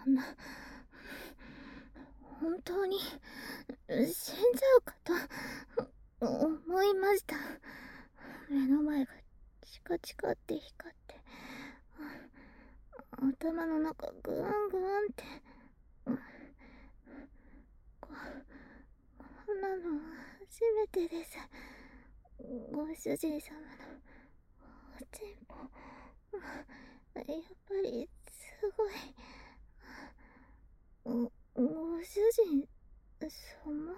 そんな、本当に死んじゃうかと思いました。目の前がチカチカって光って、頭の中グワングワンって、こんなの初めてです。ご主人様のおちんぽ、やっぱりすごい。ご主人様、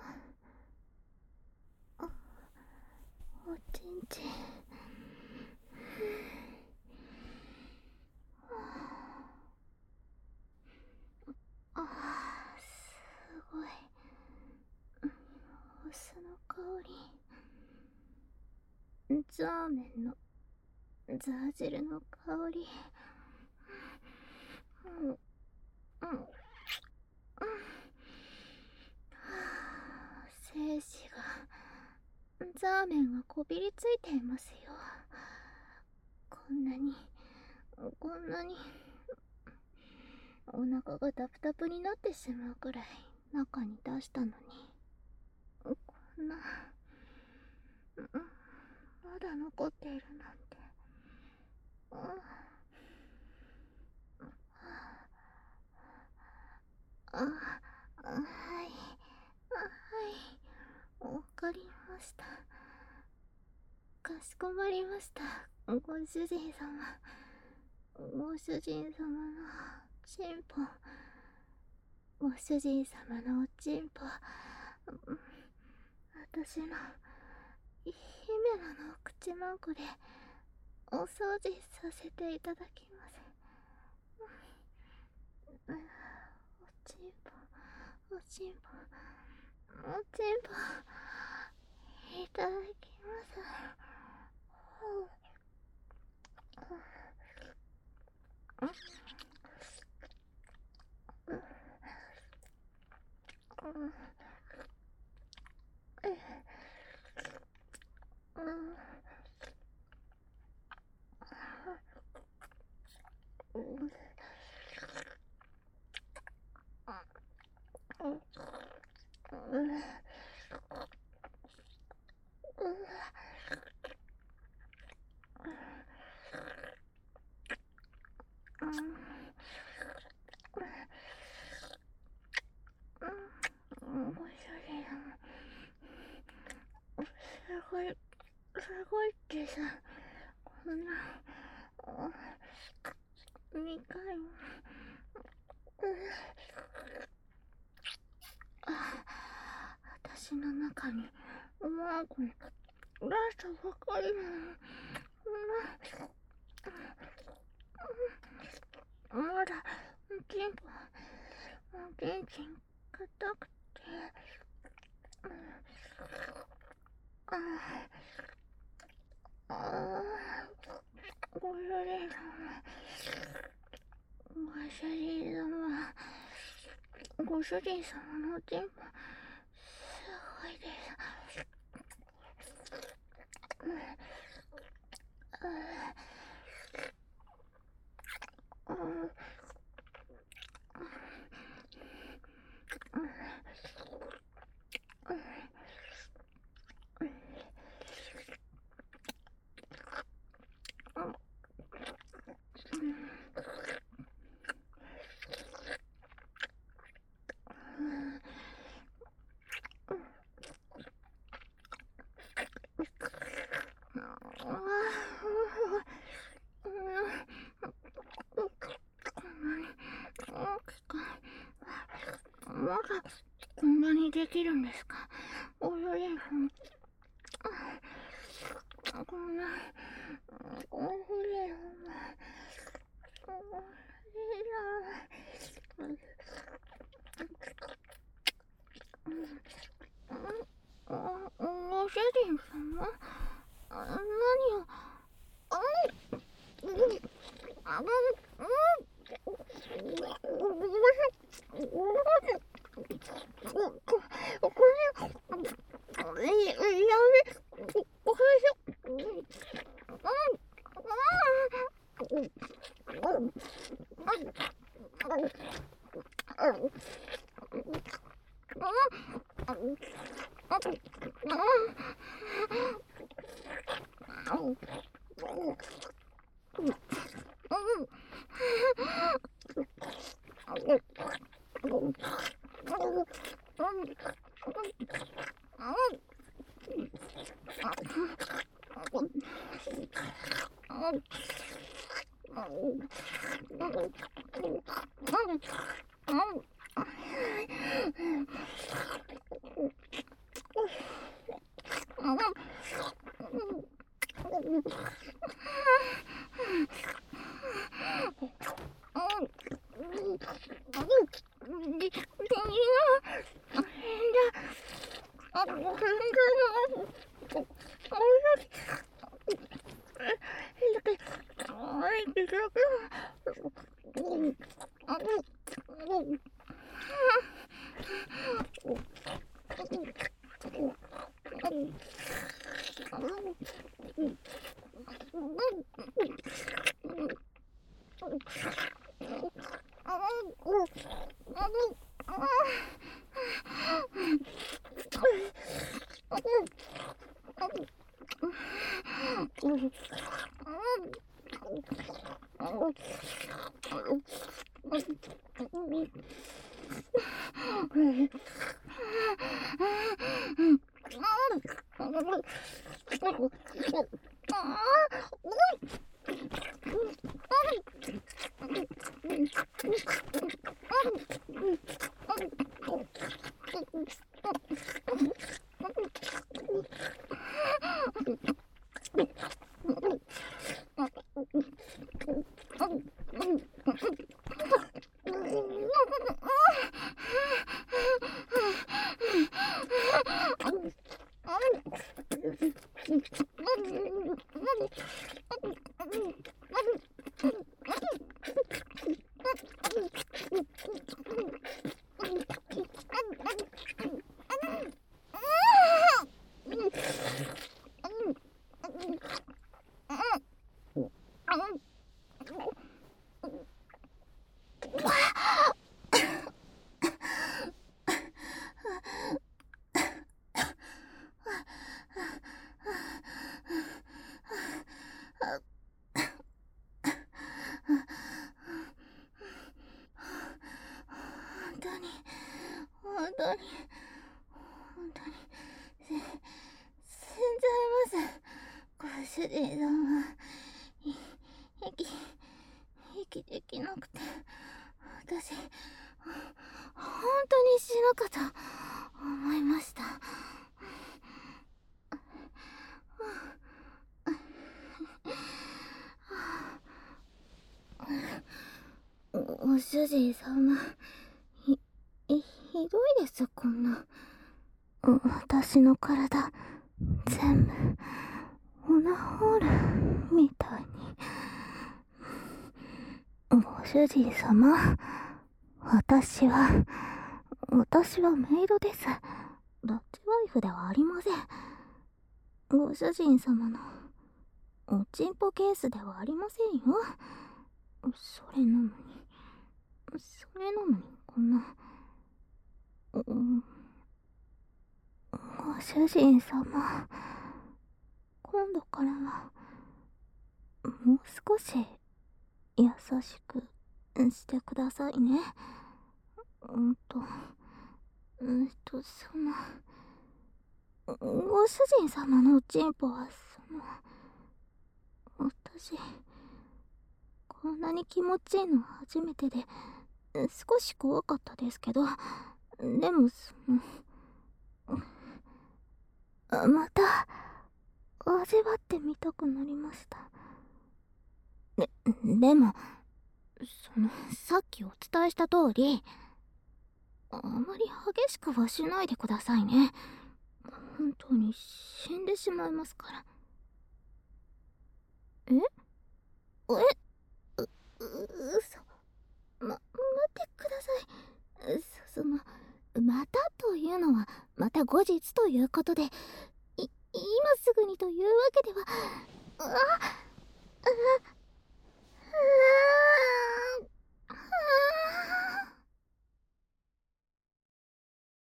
おちんちん。すごい。お酢の香り。ザーメンのザー汁の香り。精子が、ザーメンがこびりついていますよ。こんなにお腹がタプタプになってしまうくらい中に出したのに、こんな、まだ残っているなんて。はい、わかりました。かしこまりました。ご主人様。ご主人様のチンポ。ご主人様のおちんぽ。私の姫野のお口まんこでお掃除させていただきます。おちんぽ、おちんぽ、おちんぽ、いただきます。すごいってさ、こんな2回も。私の中におまんこに出したばかりなのに、まだおちん硬くて、ご主人様、ご主人様のおちんぽ、すごいです。まだこんなにできるんですか、お主人様。こんな、ご主人様。ご主人様、何を、 主人さんは息できなくて、私本当に死ぬかと思いました。ご主人様、ひどいです。こんな私の体全部オナホールみたいに。ご主人様、私はメイドです。ダッチワイフではありません。ご主人様のおちんぽケースではありませんよ。それなのにこんなご主人様、今度からはもう少し優しくしてくださいね。ご主人様のおちんぽは私こんなに気持ちいいのは初めてで、少し怖かったですけど、でもまた味わってみたくなりました。でもさっきお伝えした通り、あまり激しくはしないでくださいね。本当に死んでしまいますから。待ってください。またというのはまた後日ということで、今すぐにというわけでは。